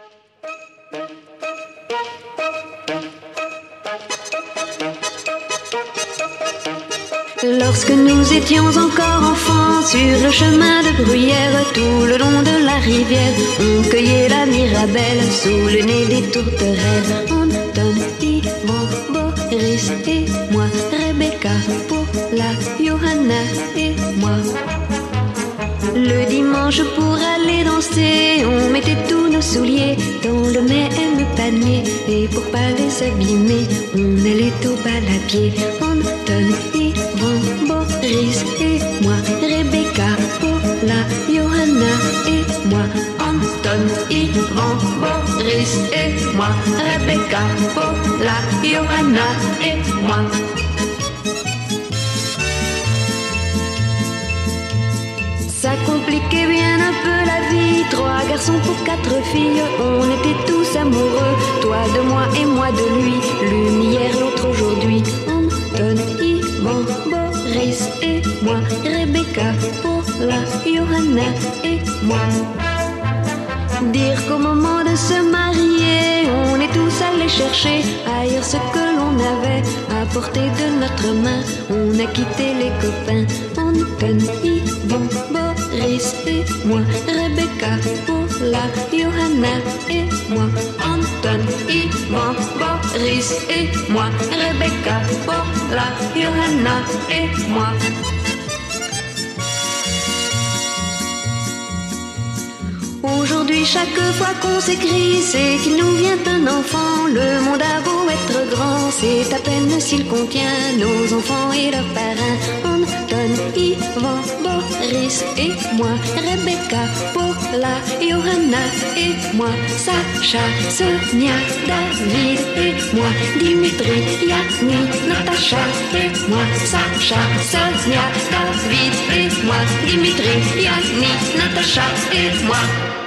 Lorsque nous étions encore enfants, sur le chemin de Bruyère, tout le long de la rivière, on cueillait la mirabelle sous le nez des tourterelles. Anton, Yvan, Boris et moi, Rebecca, Paula, Johanna et moi. Le dimanche pour aller danser, on mettait tous nos souliers dans le même panier. Et pour pas les abîmer, on allait au bal à pied. Anton, Yvan, Boris et moi, Rebecca, Paula, Johanna et moi. Anton, Yvan, Boris et moi, Rebecca, Paula, Johanna et moi. Ça compliquait bien un peu la vie. 3 garçons pour 4 filles, on était tous amoureux. Toi de moi et moi de lui, l'une hier, l'autre aujourd'hui. Anton, Yvan, Boris et moi, Rebecca, Paula, Johanna et moi. Dire qu'au moment de se marier, on est tous allés chercher ailleurs ce que l'on avait à portée de notre main. On a quitté les copains. Anton, Yvan, Boris et moi, Rebecca, Paula, Johanna et moi. Anton, Yvan, Boris et moi, Rebecca, Paula, Johanna et moi. Aujourd'hui, chaque fois qu'on s'écrit, c'est qu'il nous vient un enfant. Le monde a beau être grand, c'est à peine s'il contient nos enfants et leurs parrains. Anton, Yvan, Boris et moi, Rebecca, Paula, Johanna et moi, Sacha, Sonia, David et moi, Dimitri, Yanni, Natacha et moi, Sacha, Sonia, David et moi, Dimitri, Yanni, Natacha et moi.